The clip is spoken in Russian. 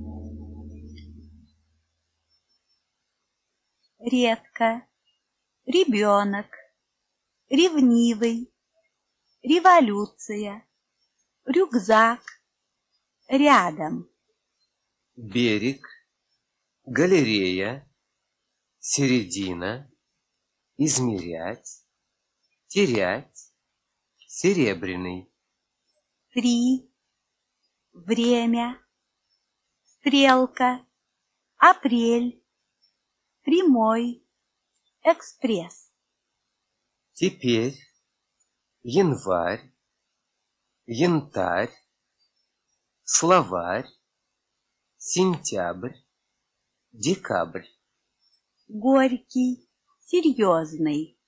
Редко, ребенок, ревнивый, революция, рюкзак, рядом. Берег, галерея, середина, измерять, терять, серебряный. 3, время, стрелка, апрель, прямой, экспресс. Теперь январь, янтарь, словарь, сентябрь, декабрь. Горький, серьезный.